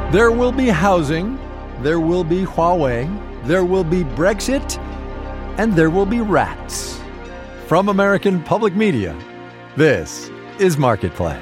There will be housing, there will be Huawei, there will be Brexit, and there will be rats. From American Public Media, this is Marketplace.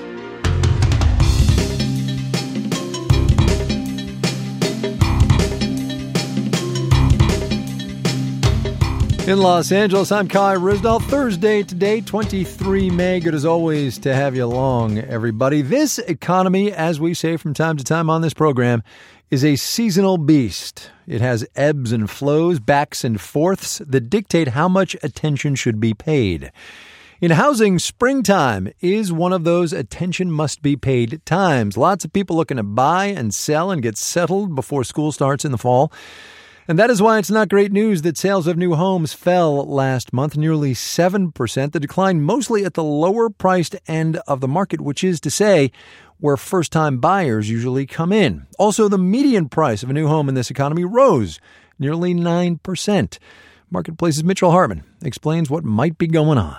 In Los Angeles, I'm Kai Ryssdal. Thursday today, 23 May. Good as always to have you along, everybody. This economy, as we say from time to time on this program, is a seasonal beast. It has ebbs and flows, backs and forths that dictate how much attention should be paid. In housing, springtime is one of those attention must be paid times. Lots of people looking to buy and sell and get settled before school starts in the fall. And that is why it's not great news that sales of new homes fell last month, nearly 7%. The decline mostly at the lower priced end of the market, which is to say where first-time buyers usually come in. Also, the median price of a new home in this economy rose nearly 9%. Marketplace's Mitchell Hartman explains what might be going on.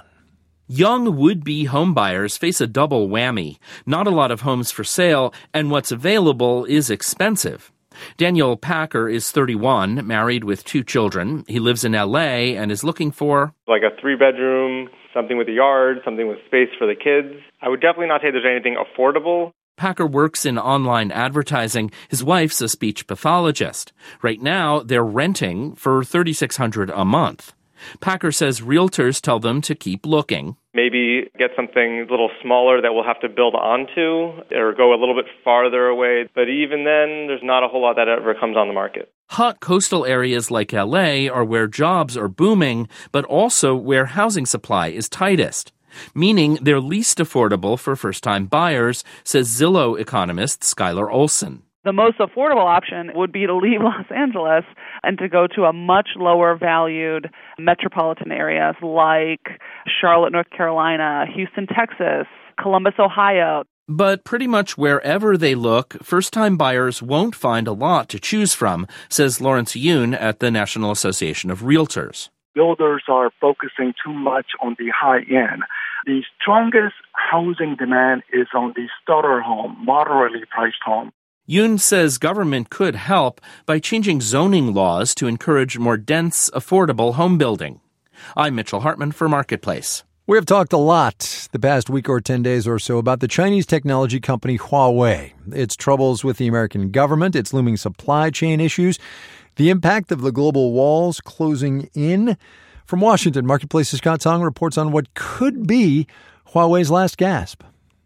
Young would-be homebuyers face a double whammy. Not a lot of homes for sale, and what's available is expensive. Daniel Packer is 31, married with 2 children. He lives in L.A. and is looking for like a 3-bedroom, something with a yard, something with space for the kids. I would definitely not say there's anything affordable. Packer works in online advertising. His wife's a speech pathologist. Right now, they're renting for $3,600 a month. Packer says realtors tell them to keep looking. Maybe get something a little smaller that we'll have to build onto or go a little bit farther away. But even then, there's not a whole lot that ever comes on the market. Hot coastal areas like LA are where jobs are booming, but also where housing supply is tightest, meaning they're least affordable for first-time buyers, says Zillow economist Skylar Olson. The most affordable option would be to leave Los Angeles and to go to a much lower valued metropolitan areas like Charlotte, North Carolina, Houston, Texas, Columbus, Ohio. But pretty much wherever they look, first-time buyers won't find a lot to choose from, says Lawrence Yoon at the National Association of Realtors. Builders are focusing too much on the high end. The strongest housing demand is on the starter home, moderately priced home. Yoon says government could help by changing zoning laws to encourage more dense, affordable home building. I'm Mitchell Hartman for Marketplace. We have talked a lot the past week or 10 days or so about the Chinese technology company Huawei, its troubles with the American government, its looming supply chain issues, the impact of the global walls closing in. From Washington, Marketplace's Scott Tong reports on what could be Huawei's last gasp.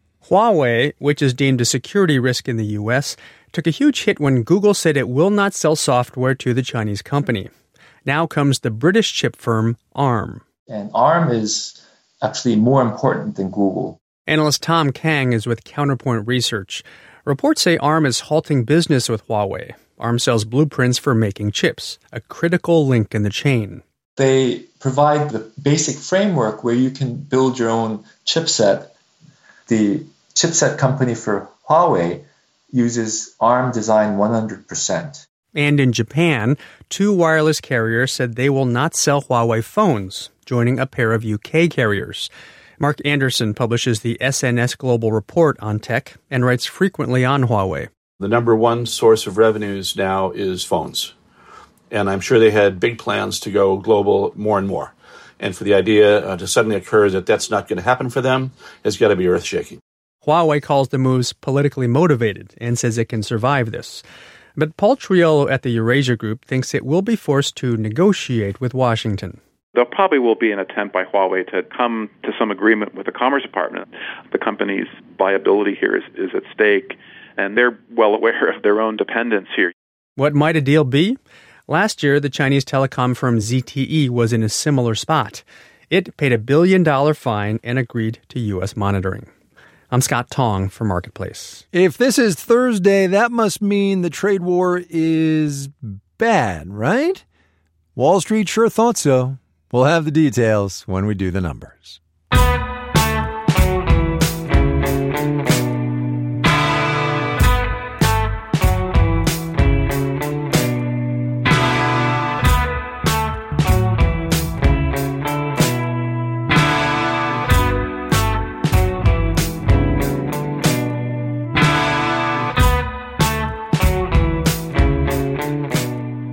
Huawei, which is deemed a security risk in the U.S., took a huge hit when Google said it will not sell software to the Chinese company. Now comes the British chip firm ARM. And ARM is actually more important than Google. Analyst Tom Kang is with Counterpoint Research. Reports say ARM is halting business with Huawei. ARM sells blueprints for making chips, a critical link in the chain. They provide the basic framework where you can build your own chipset. The chipset company for Huawei uses ARM design 100%. And in Japan, 2 wireless carriers said they will not sell Huawei phones, joining a pair of UK carriers. Mark Anderson publishes the SNS Global Report on tech and writes frequently on Huawei. The number one source of revenues now is phones. And I'm sure they had big plans to go global more and more. And for the idea to suddenly occur that that's not going to happen for them has got to be earth-shaking. Huawei calls the moves politically motivated and says it can survive this. But Paul Triolo at the Eurasia Group thinks it will be forced to negotiate with Washington. There probably will be an attempt by Huawei to come to some agreement with the Commerce Department. The company's viability here is at stake, and they're well aware of their own dependence here. What might a deal be? Last year, the Chinese telecom firm ZTE was in a similar spot. It paid $1 billion fine and agreed to U.S. monitoring. I'm Scott Tong for Marketplace. If this is Thursday, that must mean the trade war is bad, right? Wall Street sure thought so. We'll have the details when we do the numbers.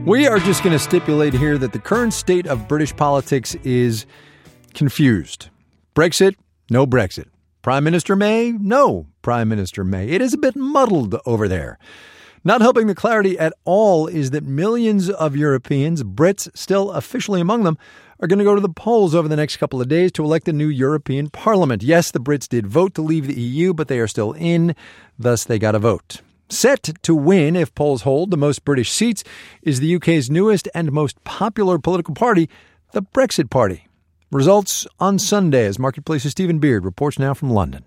We are just going to stipulate here that the current state of British politics is confused. Brexit, no Brexit. Prime Minister May, no Prime Minister May. It is a bit muddled over there. Not helping the clarity at all is that millions of Europeans, Brits still officially among them, are going to go to the polls over the next couple of days to elect a new European Parliament. Yes, the Brits did vote to leave the EU, but they are still in, thus they got a vote. Set to win, if polls hold, the most British seats is the UK's newest and most popular political party, the Brexit Party. Results on Sunday, as Marketplace's Stephen Beard reports now from London.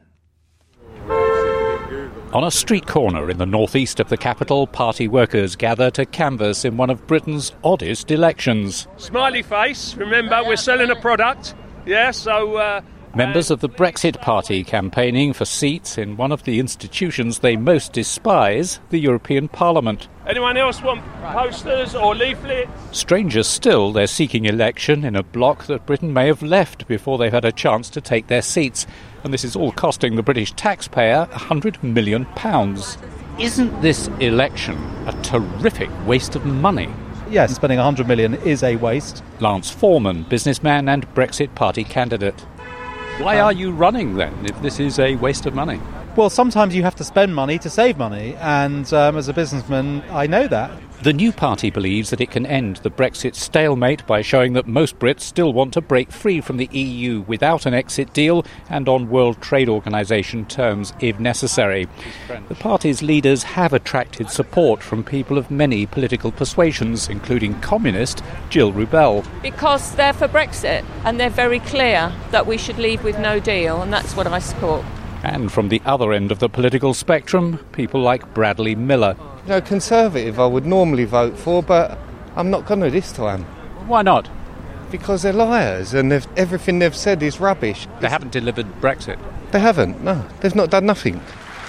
On a street corner in the northeast of the capital, party workers gather to canvass in one of Britain's oddest elections. Smiley face, remember, we're selling a product. Yeah, so... Members of the Brexit Party campaigning for seats in one of the institutions they most despise, the European Parliament. Anyone else want posters or leaflets? Stranger still, they're seeking election in a bloc that Britain may have left before they've had a chance to take their seats. And this is all costing the British taxpayer £100 million. Isn't this election a terrific waste of money? Yes, spending £100 million is a waste. Lance Foreman, businessman and Brexit Party candidate. Why are you running, then, if this is a waste of money? Well, sometimes you have to spend money to save money, and as a businessman, I know that. The new party believes that it can end the Brexit stalemate by showing that most Brits still want to break free from the EU without an exit deal and on World Trade Organization terms if necessary. The party's leaders have attracted support from people of many political persuasions, including communist Jill Rubell. Because they're for Brexit, and they're very clear that we should leave with no deal, and that's what I support. And from the other end of the political spectrum, people like Bradley Miller. You know, Conservative I would normally vote for, but I'm not going to this time. Why not? Because they're liars and everything they've said is rubbish. They haven't delivered Brexit. They haven't, no. They've not done nothing.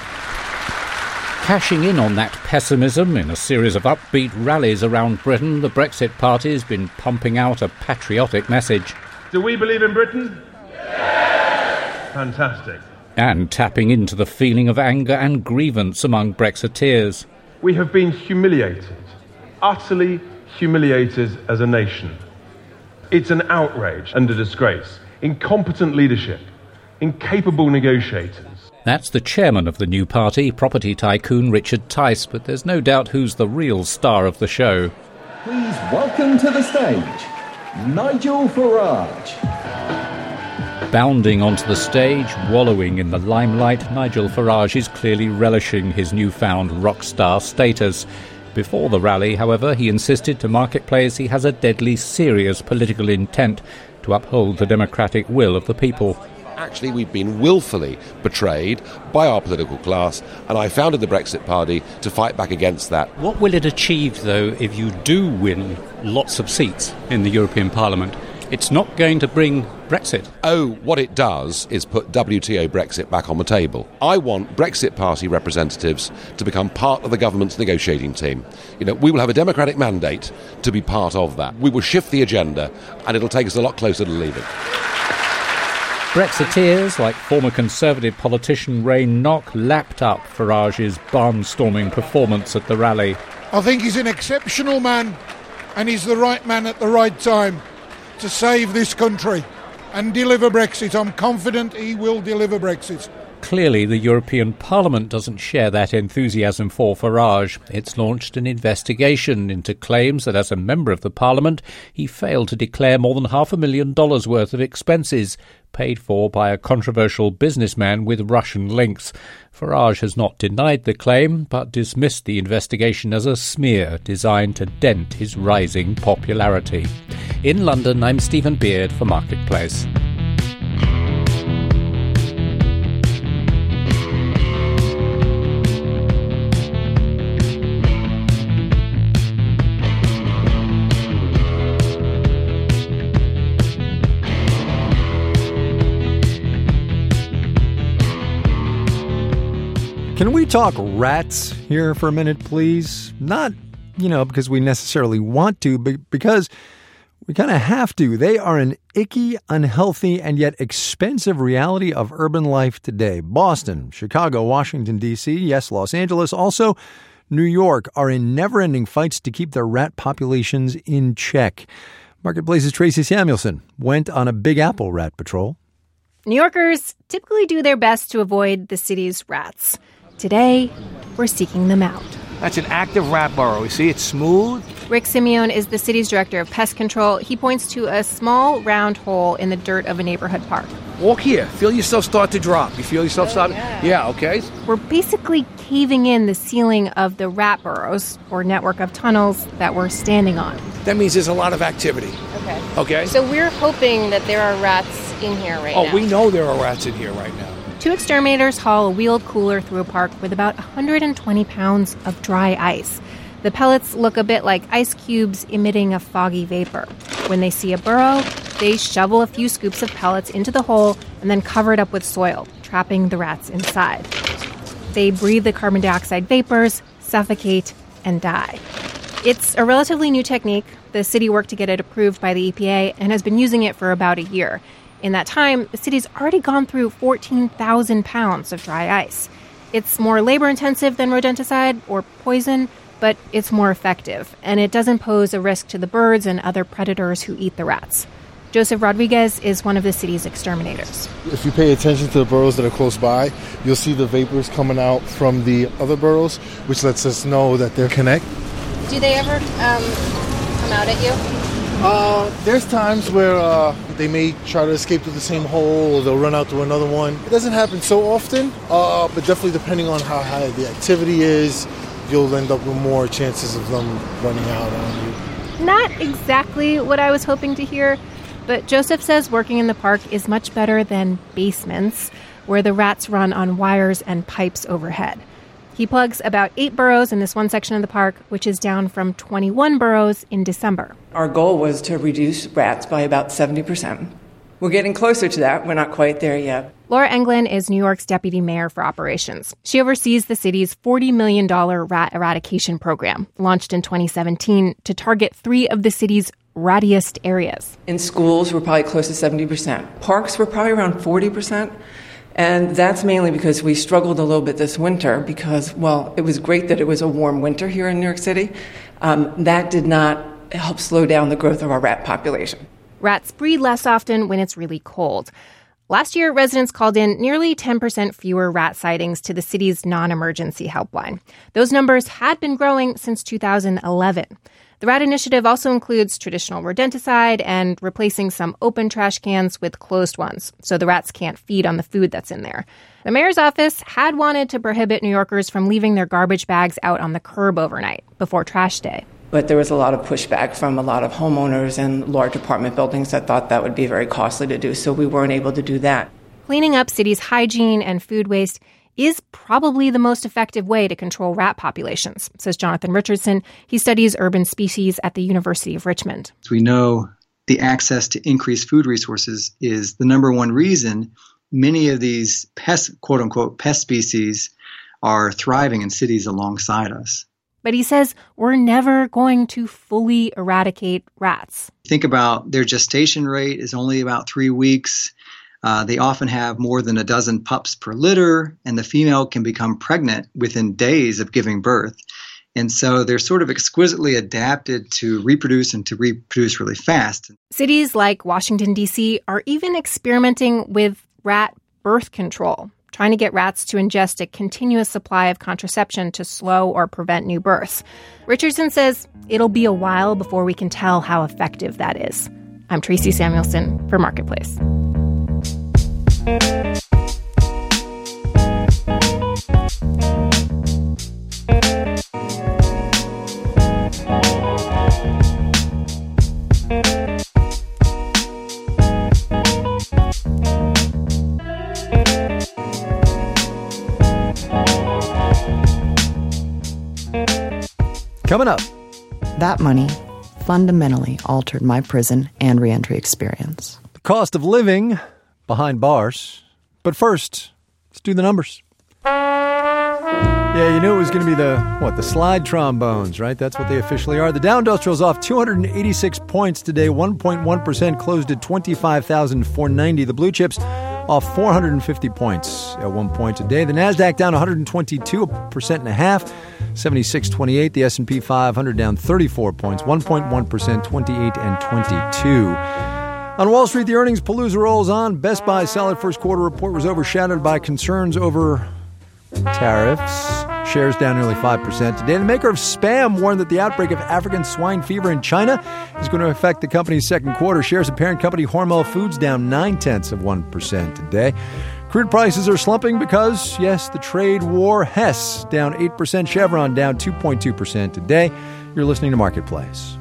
Cashing in on that pessimism in a series of upbeat rallies around Britain, the Brexit Party has been pumping out a patriotic message. Do we believe in Britain? Yes! Fantastic. And tapping into the feeling of anger and grievance among Brexiteers. We have been humiliated, utterly humiliated as a nation. It's an outrage and a disgrace. Incompetent leadership, incapable negotiators. That's the chairman of the new party, property tycoon Richard Tice, but there's no doubt who's the real star of the show. Please welcome to the stage, Nigel Farage. Bounding onto the stage, wallowing in the limelight, Nigel Farage is clearly relishing his newfound rock star status. Before the rally, however, he insisted to Marketplace he has a deadly serious political intent to uphold the democratic will of the people. Actually, we've been willfully betrayed by our political class, and I founded the Brexit Party to fight back against that. What will it achieve, though, if you do win lots of seats in the European Parliament? It's not going to bring Brexit. Oh, what it does is put WTO Brexit back on the table. I want Brexit Party representatives to become part of the government's negotiating team. You know, we will have a democratic mandate to be part of that. We will shift the agenda, and it'll take us a lot closer to leaving. Brexiteers, like former Conservative politician Ray Nock, lapped up Farage's barnstorming performance at the rally. I think he's an exceptional man, and he's the right man at the right time to save this country and deliver Brexit. I'm confident he will deliver Brexit. Clearly, the European Parliament doesn't share that enthusiasm for Farage. It's launched an investigation into claims that as a member of the Parliament, he failed to declare more than $500,000 worth of expenses paid for by a controversial businessman with Russian links. Farage has not denied the claim, but dismissed the investigation as a smear designed to dent his rising popularity. In London, I'm Stephen Beard for Marketplace. Can we talk rats here for a minute, please? Not, because we necessarily want to, but because we kind of have to. They are an icky, unhealthy, and yet expensive reality of urban life today. Boston, Chicago, Washington, D.C., yes, Los Angeles, also New York are in never-ending fights to keep their rat populations in check. Marketplace's Tracy Samuelson went on a Big Apple rat patrol. New Yorkers typically do their best to avoid the city's rats. Today, we're seeking them out. That's an active rat burrow. You see, it's smooth. Rick Simeone is the city's director of pest control. He points to a small round hole in the dirt of a neighborhood park. Walk here. Feel yourself start to drop. You feel yourself start? Yeah, okay. We're basically caving in the ceiling of the rat burrows, or network of tunnels, that we're standing on. That means there's a lot of activity. Okay. So we're hoping that there are rats in here right now. Oh, we know there are rats in here right now. 2 exterminators haul a wheeled cooler through a park with about 120 pounds of dry ice. The pellets look a bit like ice cubes emitting a foggy vapor. When they see a burrow, they shovel a few scoops of pellets into the hole and then cover it up with soil, trapping the rats inside. They breathe the carbon dioxide vapors, suffocate, and die. It's a relatively new technique. The city worked to get it approved by the EPA and has been using it for about a year. In that time, the city's already gone through 14,000 pounds of dry ice. It's more labor-intensive than rodenticide or poison, but it's more effective, and it doesn't pose a risk to the birds and other predators who eat the rats. Joseph Rodriguez is one of the city's exterminators. If you pay attention to the burrows that are close by, you'll see the vapors coming out from the other burrows, which lets us know that they're connected. Do they ever come out at you? There's times where they may try to escape through the same hole, or they'll run out through another one. It doesn't happen so often, but definitely depending on how high the activity is, you'll end up with more chances of them running out on you. Not exactly what I was hoping to hear, but Joseph says working in the park is much better than basements, where the rats run on wires and pipes overhead. He plugs about 8 burrows in this one section of the park, which is down from 21 burrows in December. Our goal was to reduce rats by about 70%. We're getting closer to that. We're not quite there yet. Laura Englund is New York's deputy mayor for operations. She oversees the city's $40 million rat eradication program, launched in 2017 to target 3 of the city's rattiest areas. In schools, we're probably close to 70%. Parks, we're probably around 40%. And that's mainly because we struggled a little bit this winter because, well, it was great that it was a warm winter here in New York City. That did not help slow down the growth of our rat population. Rats breed less often when it's really cold. Last year, residents called in nearly 10% fewer rat sightings to the city's non-emergency helpline. Those numbers had been growing since 2011. The Rat Initiative also includes traditional rodenticide and replacing some open trash cans with closed ones, so the rats can't feed on the food that's in there. The mayor's office had wanted to prohibit New Yorkers from leaving their garbage bags out on the curb overnight before trash day. But there was a lot of pushback from a lot of homeowners and large apartment buildings that thought that would be very costly to do, so we weren't able to do that. Cleaning up cities' hygiene and food waste is probably the most effective way to control rat populations, says Jonathan Richardson. He studies urban species at the University of Richmond. We know the access to increased food resources is the number one reason many of these pest, quote-unquote, pest species are thriving in cities alongside us. But he says we're never going to fully eradicate rats. Think about their gestation rate is only about 3 weeks. They often have more than a dozen pups per litter, and the female can become pregnant within days of giving birth. And so they're sort of exquisitely adapted to reproduce and to reproduce really fast. Cities like Washington, D.C. are even experimenting with rat birth control, trying to get rats to ingest a continuous supply of contraception to slow or prevent new births. Richardson says it'll be a while before we can tell how effective that is. I'm Tracy Samuelson for Marketplace. Coming up. That money fundamentally altered my prison and reentry experience. The cost of living behind bars. But first, let's do the numbers. Yeah, you knew it was going to be the slide trombones, right? That's what they officially are. The Dow Industrial's off 286 points today, 1.1%, closed at 25,490. The blue chips off 450 points at one point today. The NASDAQ down 122.5%, 76.28. The S&P 500 down 34 points, 1.1%, 28 and 22. On Wall Street, the earnings palooza rolls on. Best Buy's solid first quarter report was overshadowed by concerns over tariffs. Shares down nearly 5% today. The maker of Spam warned that the outbreak of African swine fever in China is going to affect the company's second quarter. Shares of parent company Hormel Foods down 0.9% today. Crude prices are slumping because, yes, the trade war. Hess down 8%. Chevron down 2.2% today. You're listening to Marketplace.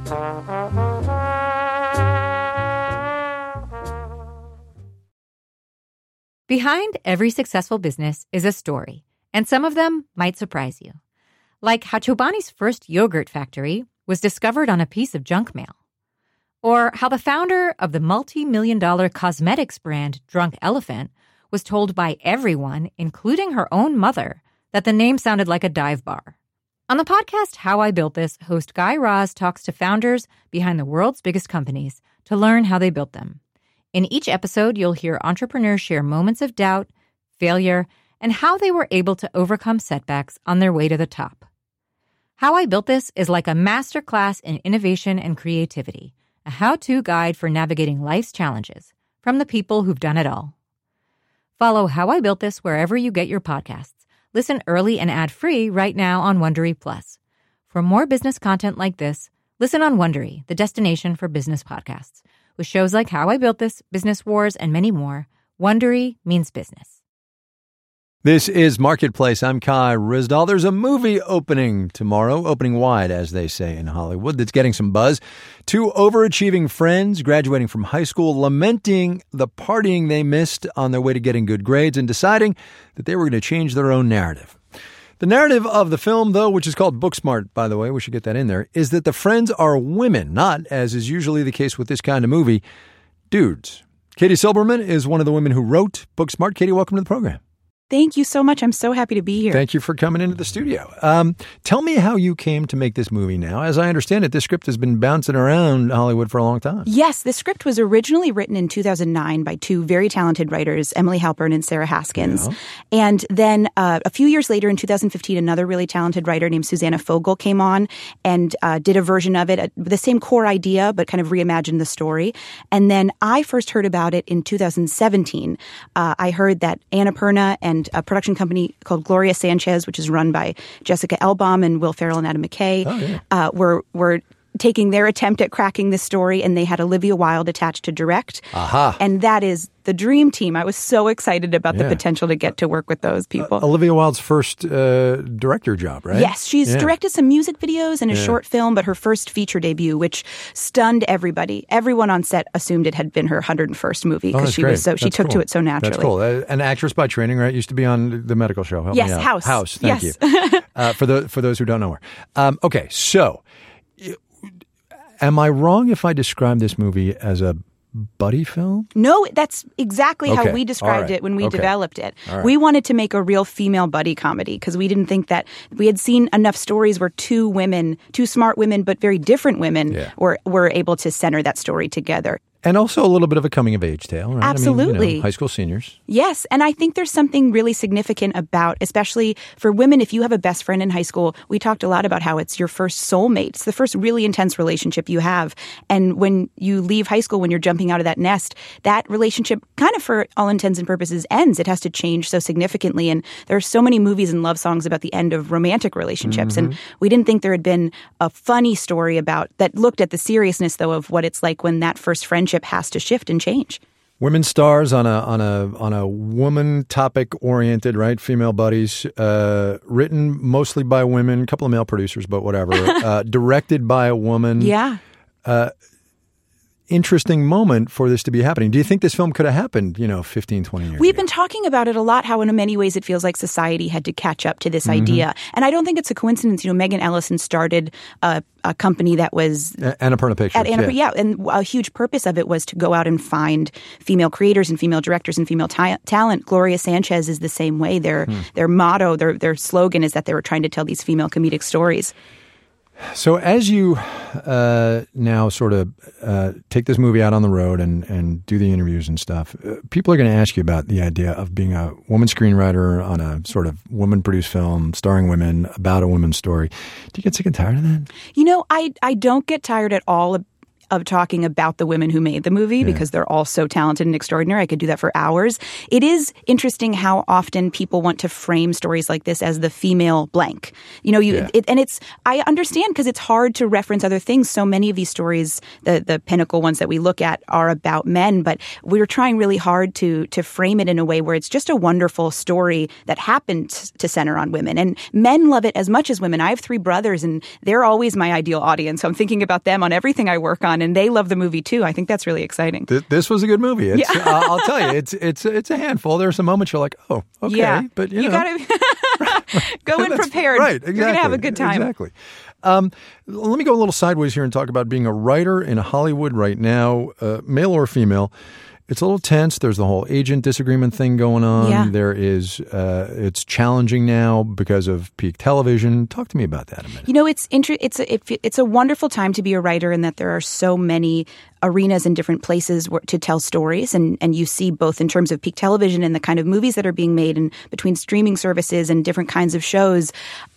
Behind every successful business is a story, and some of them might surprise you. Like how Chobani's first yogurt factory was discovered on a piece of junk mail. Or how the founder of the multi-million-dollar cosmetics brand Drunk Elephant was told by everyone, including her own mother, that the name sounded like a dive bar. On the podcast How I Built This, host Guy Raz talks to founders behind the world's biggest companies to learn how they built them. In each episode, you'll hear entrepreneurs share moments of doubt, failure, and how they were able to overcome setbacks on their way to the top. How I Built This is like a masterclass in innovation and creativity, a how-to guide for navigating life's challenges from the people who've done it all. Follow How I Built This wherever you get your podcasts. Listen early and ad-free right now on Wondery Plus. For more business content like this, listen on Wondery, the destination for business podcasts. With shows like How I Built This, Business Wars, and many more, Wondery means business. This is Marketplace. I'm Kai Ryssdal. There's a movie opening tomorrow, opening wide, as they say in Hollywood, that's getting some buzz. Two overachieving friends graduating from high school lamenting the partying they missed on their way to getting good grades and deciding that they were going to change their own narrative. The narrative of the film, though, which is called Booksmart, by the way, we should get that in there, is that the friends are women, not, as is usually the case with this kind of movie, dudes. Katie Silberman is one of the women who wrote Booksmart. Katie, welcome to the program. Thank you so much. I'm so happy to be here. Thank you for coming into the studio. Tell me how you came to make this movie now. As I understand it, this script has been bouncing around Hollywood for a long time. Yes, the script was originally written in 2009 by two very talented writers, Emily Halpern and Sarah Haskins. Yeah. And then a few years later, in 2015, another really talented writer named Susanna Fogel came on and did a version of it, the same core idea, but kind of reimagined the story. And then I first heard about it in 2017. I heard that Annapurna and a production company called Gloria Sanchez, which is run by Jessica Elbaum and Will Ferrell and Adam McKay, were taking their attempt at cracking this story, and they had Olivia Wilde attached to direct. Aha. And that is the dream team. I was so excited about the potential to get to work with those people. Olivia Wilde's first director job, right? Yes, she's directed some music videos and a short film, but her first feature debut, which stunned everybody. Everyone on set assumed it had been her 101st movie because she took to it so naturally. That's cool. An actress by training, right? Used to be on The Medical Show. Help me out. House. House, thank you. For those who don't know her. Okay, so am I wrong if I describe this movie as a buddy film? No, that's exactly how we described it when we developed it. Right. We wanted to make a real female buddy comedy because we didn't think that we had seen enough stories where two smart women, but very different women were able to center that story together. And also a little bit of a coming-of-age tale, right? Absolutely. I mean, high school seniors. Yes, and I think there's something really significant about, especially for women, if you have a best friend in high school, we talked a lot about how it's your first soulmate. It's the first really intense relationship you have. And when you leave high school, when you're jumping out of that nest, that relationship kind of, for all intents and purposes, ends. It has to change so significantly. And there are so many movies and love songs about the end of romantic relationships. And we didn't think there had been a funny story that looked at the seriousness, though, of what it's like when that first friendship has to shift and change. Women stars on a woman topic oriented, right? Female buddies, written mostly by women, a couple of male producers, but whatever. Directed by a woman. Yeah. Interesting moment for this to be happening. Do you think this film could have happened, 15, 20 years We've ago? been talking about it a lot, how in many ways it feels like society had to catch up to this idea. And I don't think it's a coincidence. Megan Ellison started a company that was Annapurna Pictures. And a huge purpose of it was to go out and find female creators and female directors and female talent. Gloria Sanchez is the same way. Their motto, their slogan is that they were trying to tell these female comedic stories. So as you now sort of take this movie out on the road and do the interviews and stuff, people are going to ask you about the idea of being a woman screenwriter on a sort of woman-produced film starring women about a women's story. Do you get sick and tired of that? You know, I don't get tired at all of talking about the women who made the movie because they're all so talented and extraordinary. I could do that for hours. It is interesting how often people want to frame stories like this as the female blank. You know, I understand because it's hard to reference other things. So many of these stories, the pinnacle ones that we look at, are about men, but we're trying really hard to frame it in a way where it's just a wonderful story that happened to center on women. And men love it as much as women. I have 3 brothers and they're always my ideal audience. So I'm thinking about them on everything I work on. And they love the movie too. I think that's really exciting. This was a good movie. I'll tell you, it's a handful. There are some moments you're like, oh, okay, but you know, gotta go in prepared. Right, exactly. You're gonna have a good time. Exactly. Let me go a little sideways here and talk about being a writer in Hollywood right now, male or female. It's a little tense. There's the whole agent disagreement thing going on. Yeah. There is, it's challenging now because of peak television. Talk to me about that a minute. You know, it's a wonderful time to be a writer in that there are so many arenas and different places to tell stories. And you see both in terms of peak television and the kind of movies that are being made and between streaming services and different kinds of shows.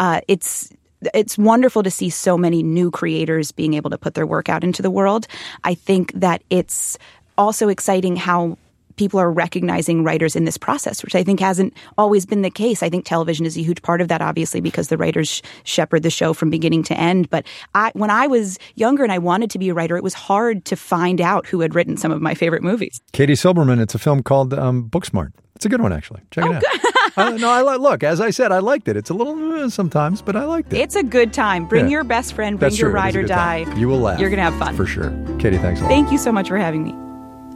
It's wonderful to see so many new creators being able to put their work out into the world. I think that it's also exciting how people are recognizing writers in this process, which I think hasn't always been the case. I think television is a huge part of that, obviously, because the writers shepherd the show from beginning to end. But when I was younger and I wanted to be a writer, it was hard to find out who had written some of my favorite movies. Katie Silberman, it's a film called Booksmart. It's a good one, actually. Check it out. Look, as I said, I liked it. It's a little sometimes, but I liked it. It's a good time. Bring your best friend, bring your ride or die. You will laugh. You're going to have fun. For sure. Katie, thanks a lot. Thank you so much for having me.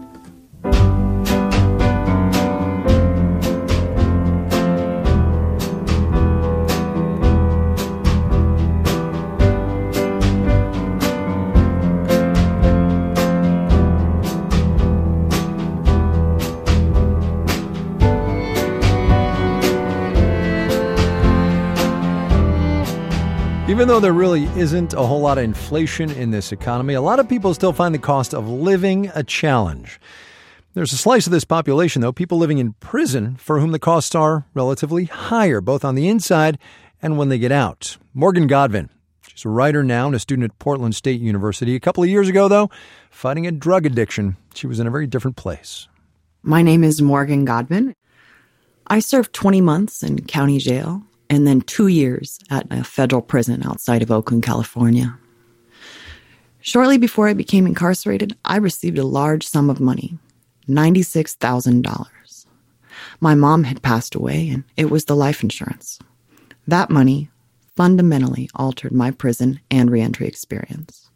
Even though there really isn't a whole lot of inflation in this economy, a lot of people still find the cost of living a challenge. There's a slice of this population, though, people living in prison for whom the costs are relatively higher, both on the inside and when they get out. Morgan Godwin, she's a writer now and a student at Portland State University. A couple of years ago, though, fighting a drug addiction, she was in a very different place. My name is Morgan Godwin. I served 20 months in county jail and then 2 years at a federal prison outside of Oakland, California. Shortly before I became incarcerated, I received a large sum of money, $96,000. My mom had passed away, and it was the life insurance. That money fundamentally altered my prison and reentry experience.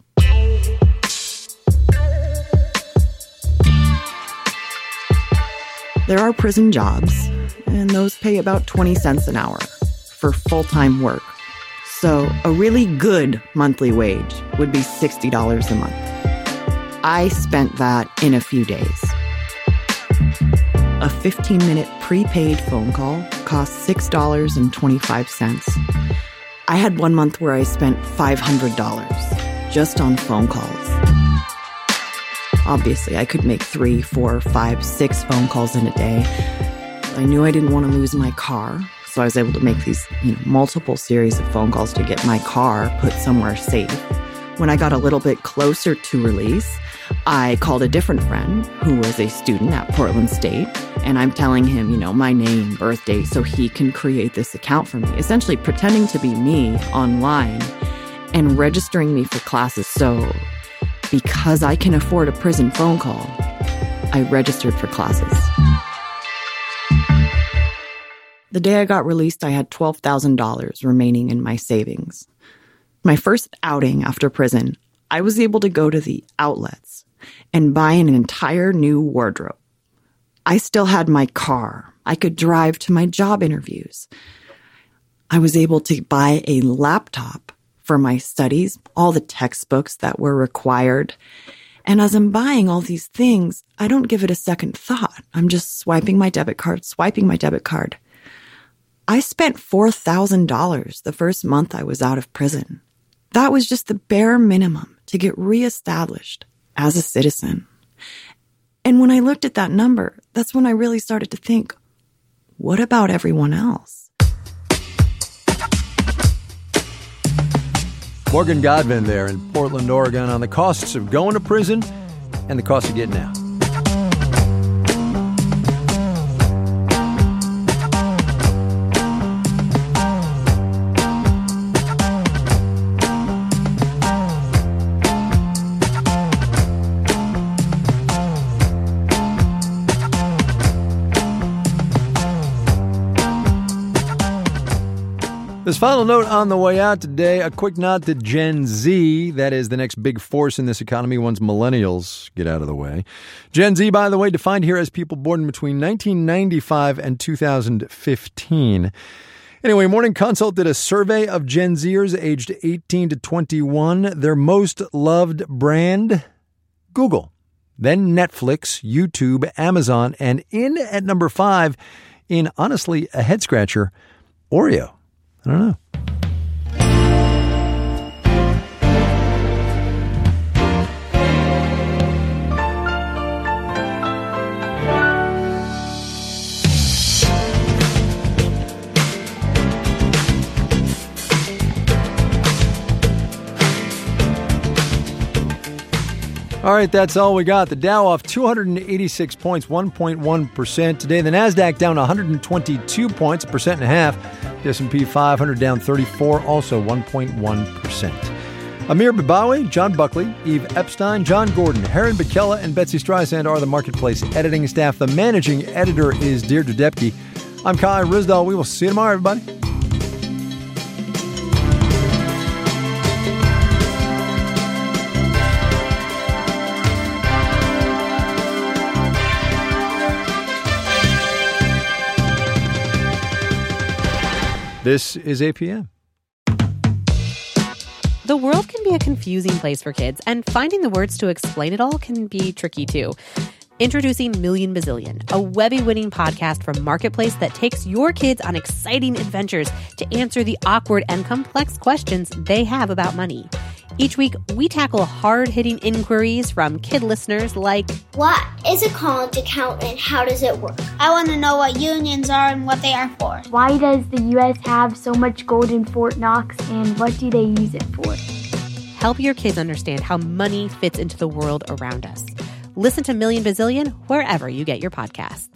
There are prison jobs, and those pay about 20 cents an hour for full-time work. So a really good monthly wage would be $60 a month. I spent that in a few days. A 15-minute prepaid phone call cost $6.25. I had one month where I spent $500 just on phone calls. Obviously, I could make 3, 4, 5, 6 phone calls in a day. I knew I didn't want to lose my car, so I was able to make these multiple series of phone calls to get my car put somewhere safe. When I got a little bit closer to release, I called a different friend who was a student at Portland State, and I'm telling him, my name, birth date, so he can create this account for me, essentially pretending to be me online and registering me for classes. So because I can afford a prison phone call, I registered for classes. The day I got released, I had $12,000 remaining in my savings. My first outing after prison, I was able to go to the outlets and buy an entire new wardrobe. I still had my car. I could drive to my job interviews. I was able to buy a laptop for my studies, all the textbooks that were required. And as I'm buying all these things, I don't give it a second thought. I'm just swiping my debit card. I spent $4,000 the first month I was out of prison. That was just the bare minimum to get reestablished as a citizen. And when I looked at that number, that's when I really started to think, what about everyone else? Morgan Godvin there in Portland, Oregon, on the costs of going to prison and the cost of getting out. This final note on the way out today, a quick nod to Gen Z. That is the next big force in this economy once millennials get out of the way. Gen Z, by the way, defined here as people born between 1995 and 2015. Anyway, Morning Consult did a survey of Gen Zers aged 18 to 21. Their most loved brand, Google. Then Netflix, YouTube, Amazon, and in at number 5, in honestly a head-scratcher, Oreo. I don't know. All right, that's all we got. The Dow off 286 points, 1.1%. Today, the NASDAQ down 122 points, 1.5%. The S&P 500 down 34, also 1.1%. Amir Babawi, John Buckley, Eve Epstein, John Gordon, Heron Bikella, and Betsy Streisand are the Marketplace editing staff. The managing editor is Deirdre Depke. I'm Kai Ryssdal. We will see you tomorrow, everybody. This is APM. The world can be a confusing place for kids, and finding the words to explain it all can be tricky too. Introducing Million Bazillion, a Webby-winning podcast from Marketplace that takes your kids on exciting adventures to answer the awkward and complex questions they have about money. Each week, we tackle hard-hitting inquiries from kid listeners like, what is a college account and how does it work? I want to know what unions are and what they are for. Why does the U.S. have so much gold in Fort Knox and what do they use it for? Help your kids understand how money fits into the world around us. Listen to Million Bazillion wherever you get your podcasts.